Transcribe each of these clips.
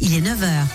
il est 9h.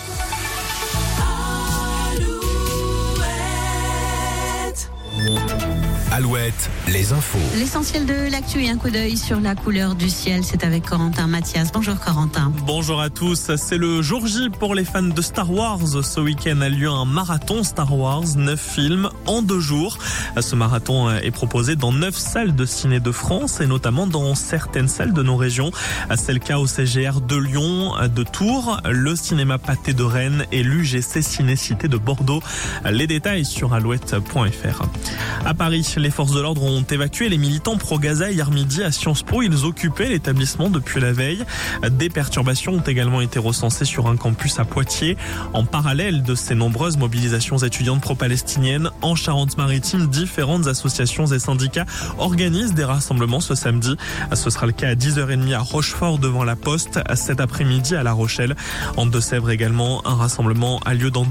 Alouette, les infos. L'essentiel de l'actu et un coup d'œil sur la couleur du ciel, c'est avec Corentin Mathias. Bonjour Corentin. Bonjour à tous, c'est le jour J pour les fans de Star Wars. Ce week-end a lieu un marathon Star Wars, 9 films en 2 jours. Ce marathon est proposé dans 9 salles de ciné de France et notamment dans certaines salles de nos régions. C'est le cas au CGR de Lyon, de Tours, le cinéma Pathé de Rennes et l'UGC Ciné-Cité de Bordeaux. Les détails sur alouette.fr. À Paris, les forces de l'ordre ont évacué les militants pro-Gaza hier midi à Sciences Po. Ils occupaient l'établissement depuis la veille. Des perturbations ont également été recensées sur un campus à Poitiers. En parallèle de ces nombreuses mobilisations étudiantes pro-palestiniennes, en Charente-Maritime, différentes associations et syndicats organisent des rassemblements ce samedi. Ce sera le cas à 10h30 à Rochefort devant la Poste, cet après-midi à La Rochelle. En Deux-Sèvres également, un rassemblement a lieu dans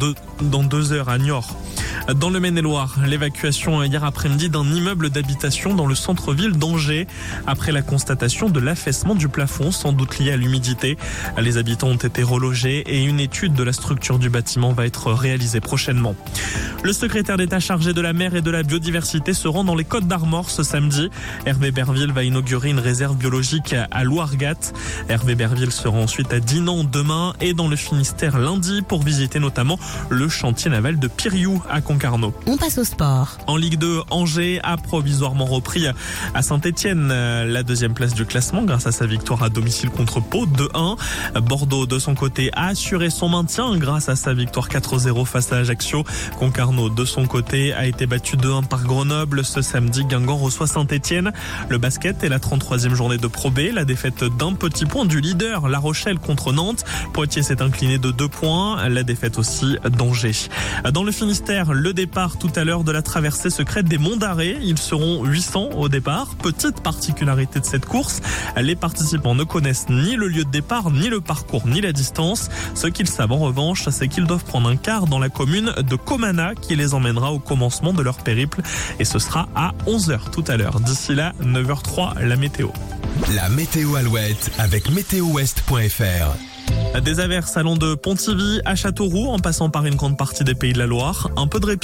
2 heures à Niort. Dans le Maine-et-Loire, l'évacuation hier après-midi d'un immeuble d'habitation dans le centre-ville d'Angers après la constatation de l'affaissement du plafond, sans doute lié à l'humidité. Les habitants ont été relogés et une étude de la structure du bâtiment va être réalisée prochainement. Le secrétaire d'État chargé de la mer et de la biodiversité se rend dans les Côtes-d'Armor ce samedi. Hervé Berville va inaugurer une réserve biologique à Louargat. Hervé Berville sera ensuite à Dinan demain et dans le Finistère lundi pour visiter notamment le chantier naval de Piriou à Concarneau. On passe au sport. En Ligue 2, Angers a provisoirement repris à Saint-Etienne la 2e place du classement grâce à sa victoire à domicile contre Pau 2-1. Bordeaux, de son côté, a assuré son maintien grâce à sa victoire 4-0 face à Ajaccio. Concarneau, de son côté, a été battu 2-1 par Grenoble. Ce samedi, Guingamp reçoit Saint-Etienne. Le basket est la 33e journée de Pro B. La défaite d'un petit point du leader, La Rochelle contre Nantes. Poitiers s'est incliné de 2 points. La défaite aussi d'Angers. Dans le Finistère, le départ tout à l'heure de la traversée secrète des Monts d'Arrée. Ils seront 800 au départ. Petite particularité de cette course, les participants ne connaissent ni le lieu de départ, ni le parcours, ni la distance. Ce qu'ils savent en revanche, c'est qu'ils doivent prendre un car dans la commune de Comana qui les emmènera au commencement de leur périple. Et ce sera à 11h tout à l'heure. D'ici là, 9h03, la météo. La météo Alouette avec météowest.fr. Des averses allant de Pontivy à Châteauroux en passant par une grande partie des Pays de la Loire. Un peu de répit